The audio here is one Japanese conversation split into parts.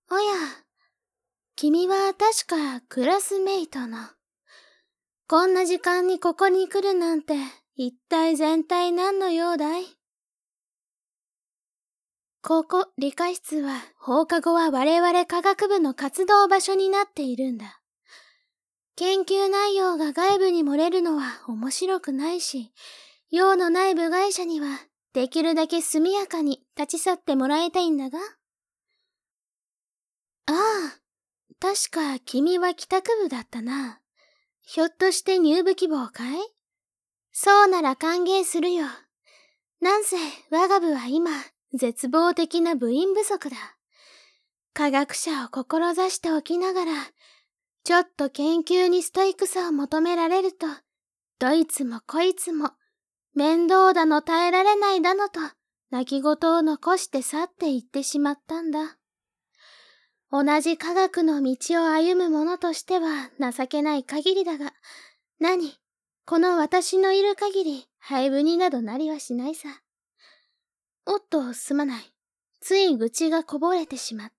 おや、君は確かクラスメイトの。こんな時間にここに来るなんて、一体全体何の用だい？ここ、理科室は、放課後は我々科学部の活動場所になっているんだ。研究内容が外部に漏れるのは面白くないし、用のない部外者には、できるだけ速やかに立ち去ってもらいたいんだが。ああ、確か君は帰宅部だったな。ひょっとして入部希望かい？そうなら歓迎するよ。なんせ我が部は今、絶望的な部員不足だ。科学者を志しておきながら、ちょっと研究にストイックさを求められると、どいつもこいつも、面倒だの耐えられないだのと、泣き言を残して去って行ってしまったんだ。同じ科学の道を歩む者としては情けない限りだが、この私のいる限り、廃部になどなりはしないさ。おっと、すまない。つい愚痴がこぼれてしまった。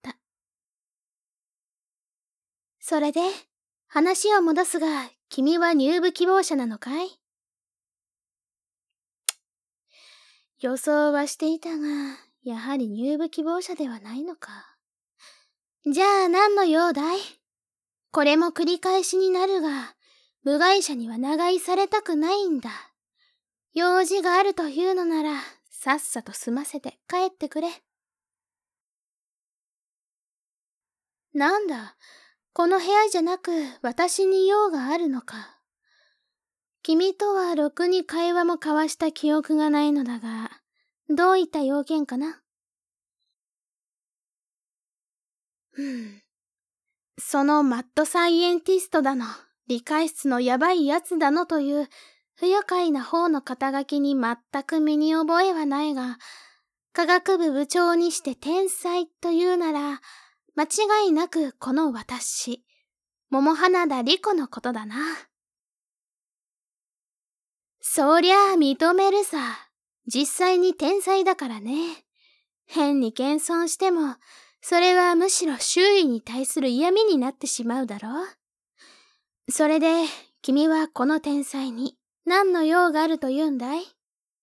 それで、話を戻すが、君は入部希望者なのかい？予想はしていたが、やはり入部希望者ではないのか。じゃあ何の用だい？これも繰り返しになるが、部外者には長居されたくないんだ。用事があるというのなら、さっさと済ませて帰ってくれ。なんだ、この部屋じゃなく私に用があるのか。君とはろくに会話も交わした記憶がないのだが、どういった用件かな？そのマッドサイエンティストだの、理科室のやばいやつだのという、不愉快な方の肩書きに全く身に覚えはないが、科学部部長にして天才というなら、間違いなくこの私、桃花田理子のことだな。そりゃあ認めるさ。実際に天才だからね。変に謙遜しても、それはむしろ周囲に対する嫌味になってしまうだろう。それで、君はこの天才に何の用があると言うんだい？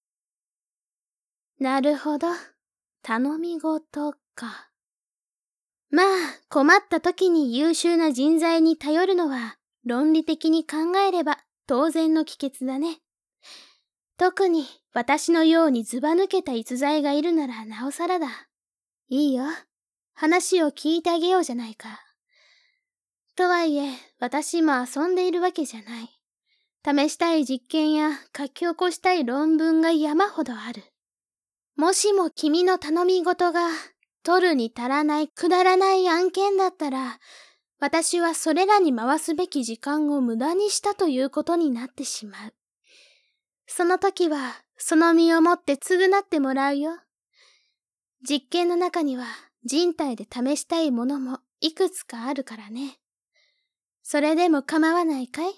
なるほど。頼み事か。まあ、困った時に優秀な人材に頼るのは、論理的に考えれば当然の帰結だね。特に私のようにずば抜けた逸材がいるならなおさらだ。いいよ。話を聞いてあげようじゃないか。とはいえ、私も遊んでいるわけじゃない。試したい実験や書き起こしたい論文が山ほどある。もしも君の頼み事が取るに足らないくだらない案件だったら、私はそれらに回すべき時間を無駄にしたということになってしまう。その時は、その身をもって償ってもらうよ。実験の中には人体で試したいものもいくつかあるからね。それでも構わないかい？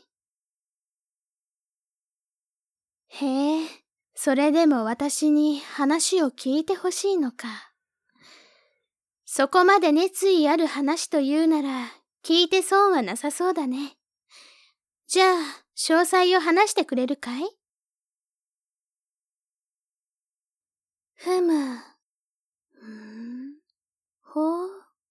へえ、それでも私に話を聞いてほしいのか。そこまで熱意ある話というなら、聞いて損はなさそうだね。じゃあ、詳細を話してくれるかい？ふむ。ほう。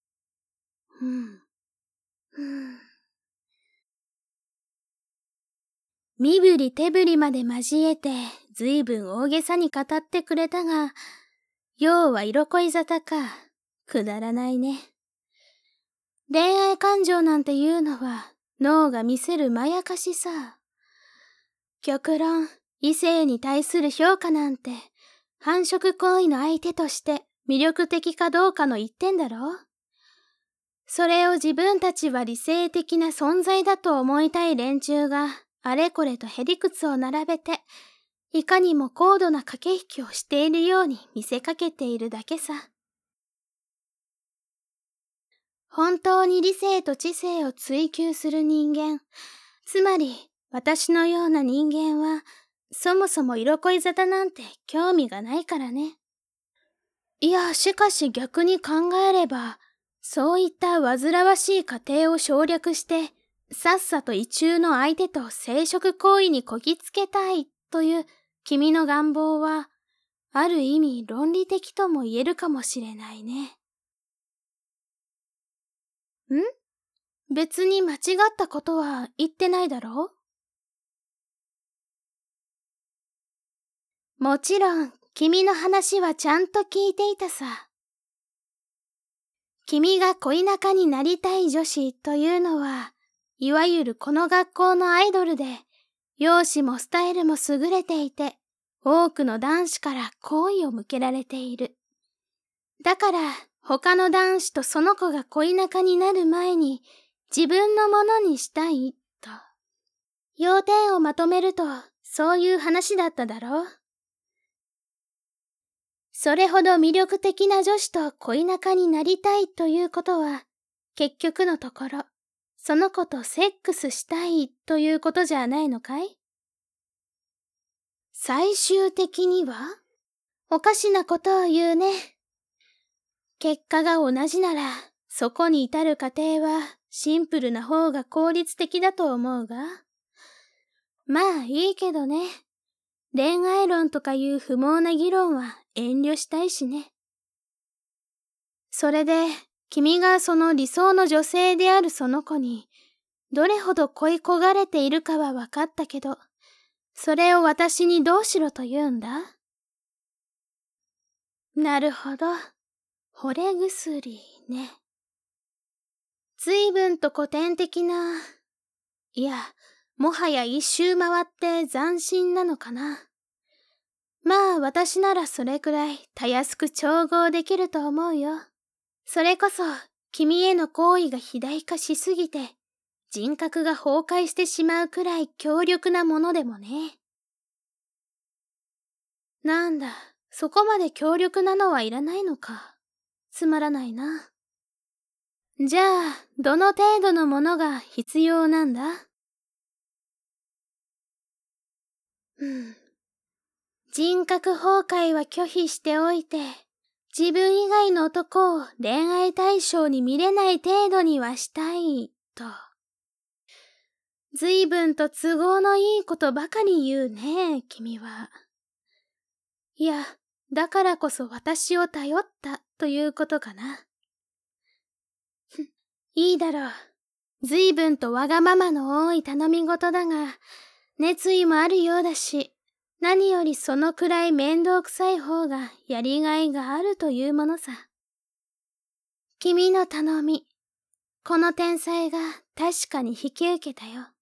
身振り手振りまで交えて、ずいぶん大げさに語ってくれたが、要は色恋沙汰か。くだらないね。恋愛感情なんていうのは、脳が見せるまやかしさ。極論、異性に対する評価なんて、繁殖行為の相手として魅力的かどうかの一点だろう。それを自分たちは理性的な存在だと思いたい連中が、あれこれとへりくつを並べて、いかにも高度な駆け引きをしているように見せかけているだけさ。本当に理性と知性を追求する人間、つまり私のような人間は、そもそも色恋沙汰なんて興味がないからね。いや、しかし逆に考えれば、 そういった煩わしい過程を省略して、さっさと意中の相手と生殖行為にこぎつけたいという君の願望は、ある意味論理的とも言えるかもしれないね。別に間違ったことは言ってないだろう？もちろん、君の話はちゃんと聞いていたさ。君が恋仲になりたい女子というのは、いわゆるこの学校のアイドルで、容姿もスタイルも優れていて、多くの男子から好意を向けられている。だから、他の男子とその子が恋仲になる前に、自分のものにしたい、と。要点をまとめると、そういう話だっただろう。それほど魅力的な女子と恋仲になりたいということは、結局のところ、その子とセックスしたいということじゃないのかい？最終的には？おかしなことを言うね。結果が同じなら、そこに至る過程はシンプルな方が効率的だと思うが。まあいいけどね。恋愛論とかいう不毛な議論は遠慮したいしね。それで、君がその理想の女性であるその子に、どれほど恋焦がれているかは分かったけど、それを私にどうしろと言うんだ？なるほど。惚れ薬ね。随分と古典的な、いや、もはや一周回って斬新なのかな。まあ私ならそれくらいたやすく調合できると思うよ。それこそ君への好意が肥大化しすぎて人格が崩壊してしまうくらい強力なものでもね。なんだ、そこまで強力なのはいらないのか。つまらないな。じゃあ、どの程度のものが必要なんだ？人格崩壊は拒否しておいて、自分以外の男を恋愛対象に見れない程度にはしたい、と。随分と都合のいいことばかり言うね、君は。いや、だからこそ私を頼ったということかな。いいだろう。随分とわがままの多い頼み事だが、熱意もあるようだし、何よりそのくらい面倒くさい方がやりがいがあるというものさ。君の頼み、この天才が確かに引き受けたよ。